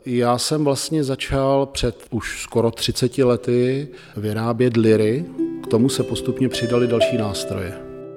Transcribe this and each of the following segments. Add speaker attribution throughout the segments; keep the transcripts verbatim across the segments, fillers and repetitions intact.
Speaker 1: Já jsem vlastně začal před už skoro třiceti lety vyrábět liry, k tomu se postupně přidaly další nástroje.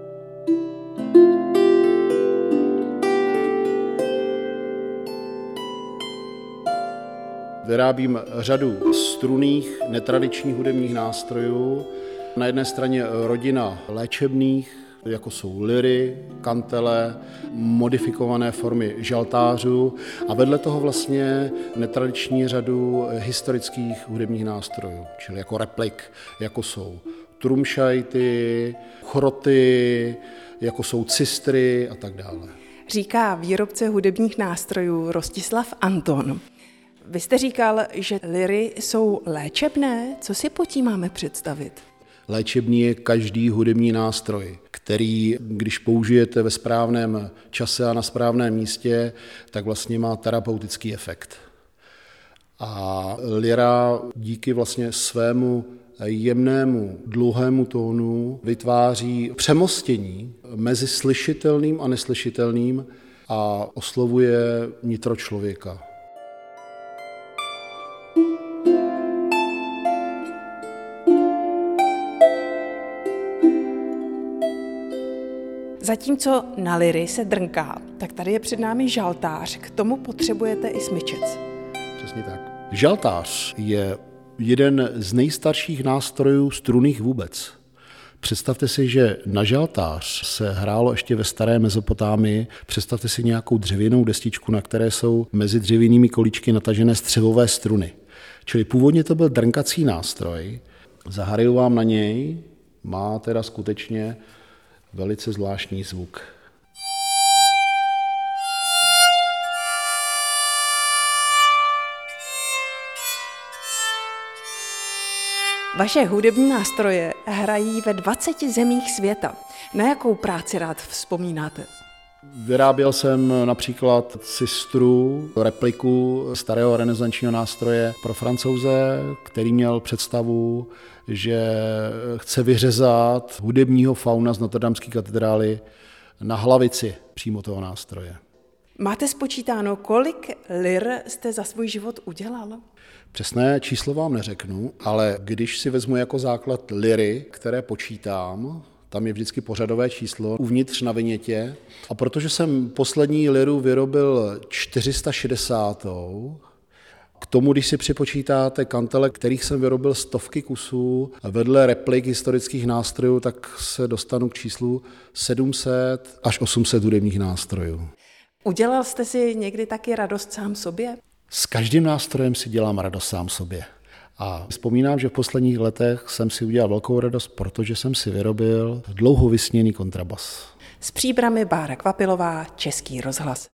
Speaker 1: Vyrábím řadu strunných, netradičních hudebních nástrojů. Na jedné straně rodina léčebných, jako jsou liry, kantele, modifikované formy žaltářů a vedle toho vlastně netradiční řadu historických hudebních nástrojů, čili jako replik, jako jsou trumšajty, chroty, jako jsou cistry a tak dále.
Speaker 2: Říká výrobce hudebních nástrojů Rostislav Anton. Vy jste říkal, že liry jsou léčebné. Co si pod tím máme představit?
Speaker 1: Léčebný je každý hudební nástroj, který, když použijete ve správném čase a na správném místě, tak vlastně má terapeutický efekt. A lira díky vlastně svému jemnému, dlouhému tónu vytváří přemostění mezi slyšitelným a neslyšitelným a oslovuje nitro člověka.
Speaker 2: Zatímco na liry se drnká, tak tady je před námi žaltář. K tomu potřebujete i smyčec.
Speaker 1: Přesně tak. Žaltář je jeden z nejstarších nástrojů strunných vůbec. Představte si, že na žaltář se hrálo ještě ve staré Mezopotámii. Představte si nějakou dřevěnou destičku, na které jsou mezi dřevěnými kolíčky natažené střevové struny. Čili původně to byl drnkací nástroj. Zahraju vám na něj, má teda skutečně velice zvláštní zvuk.
Speaker 2: Vaše hudební nástroje hrají ve dvaceti zemích světa. Na jakou práci rád vzpomínáte?
Speaker 1: Vyráběl jsem například cistru, repliku starého renesančního nástroje pro Francouze, který měl představu, že chce vyřezat hudebního fauna z Notre-Dameské katedrály na hlavici přímo toho nástroje.
Speaker 2: Máte spočítáno, kolik lir jste za svůj život udělal?
Speaker 1: Přesné číslo vám neřeknu, ale když si vezmu jako základ liry, které počítám, tam je vždycky pořadové číslo uvnitř na vinětě. A protože jsem poslední liru vyrobil čtyři sta šedesát, k tomu, když si připočítáte kantele, kterých jsem vyrobil stovky kusů, vedle replik historických nástrojů, tak se dostanu k číslu sedm set až osm set hudebních nástrojů.
Speaker 2: Udělal jste si někdy taky radost sám sobě?
Speaker 1: S každým nástrojem si dělám radost sám sobě. A vzpomínám, že v posledních letech jsem si udělal velkou radost, protože jsem si vyrobil dlouho vysněný kontrabas.
Speaker 2: S příbrami Bára Kvapilová, Český rozhlas.